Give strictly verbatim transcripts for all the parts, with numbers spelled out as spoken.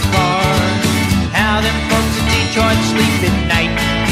car. How them folks in Detroit sleep at night.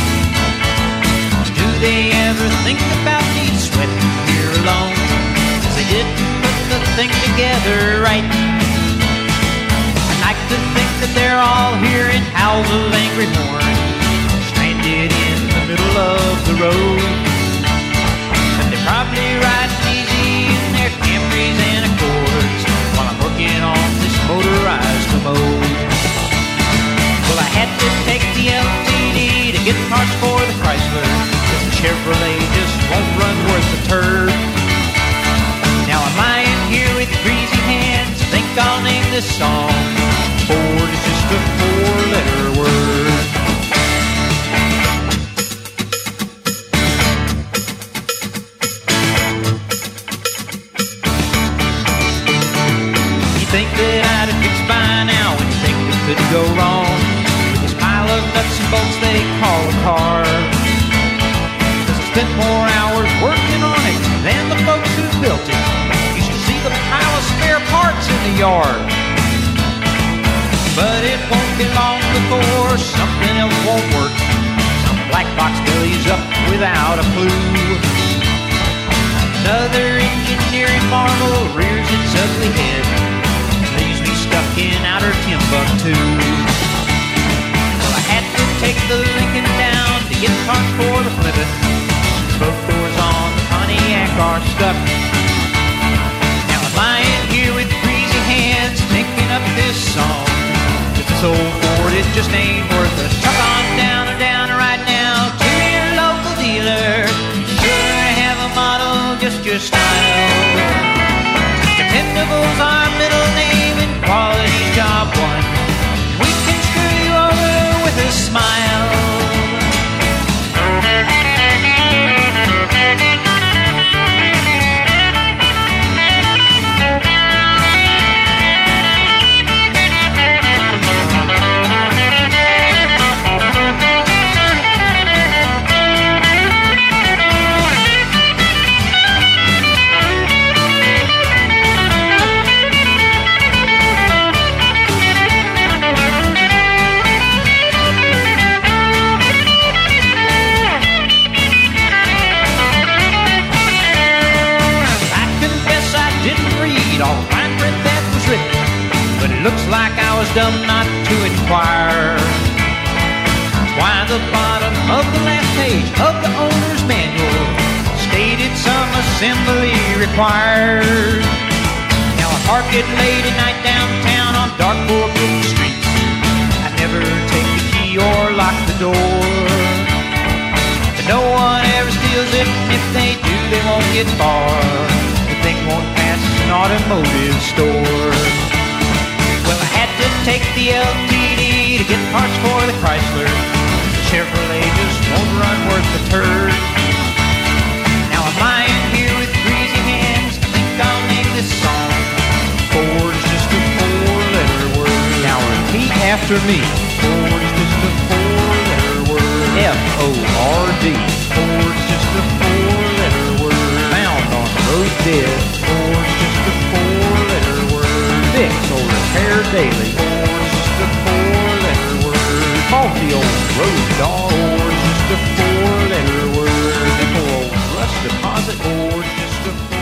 Do they ever think about me sweating here alone? 'Cause they didn't put the thing together right. I'd like to think that they're all hearing howls of angry horn, stranded in the middle of the road. And they're probably riding easy in their Camrys and Accords while I'm working on this motorized commode. Well, I had to take the L T D to get parts for the Chrysler, 'cause the Chevrolet just won't run worth a turd. Now I'm lying here with greasy hands, think I'll name this song Ford is just a four-letter word. You think that I'd have fixed by now when you think it couldn't go wrong with this pile of nuts and bolts they call a car. 'Cause I spent more hours working on it than the folks who built it. You should see the pile of spare parts in the yard. But it won't be long before something else won't work. Some black box bellies up without a clue. Another engineering marvel rears its ugly head, leaves me stuck in outer Timbuktu. Well, I had to take the Lincoln down to get parts for the Plymouth. Both doors on the Pontiac are stuck. Now I'm lying here with greasy hands, thinking up this song. This old Ford, it just ain't worth a truck on down or down right now to your local dealer. Sure have a model, just your style. Dependable's our middle name and quality's job one. We can screw you over with a smile. All the fine print that was written, but it looks like I was dumb not to inquire why the bottom of the last page of the owner's manual stated some assembly required. Now I park it late at night downtown on dark crooked streets. I never take the key or lock the door, but no one ever steals it, and if they do they won't get far. The thing won't pass an automotive store. Well, I had to take the L T D to get parts for the Chrysler. The Chevrolet just won't run worth a turd. Now I'm lying here with greasy hands, I think I'll name this song Ford is just a four-letter word. Now repeat after me. Ford is just a four-letter word. F O R D. Ford is just a four-letter word. Found on the road dead. Ford's just a four-letter word. Fix or repair daily. Ford's just a four-letter word. Faulty old road dog. Ford's just a four-letter word. Simple old rust deposit. Ford's just a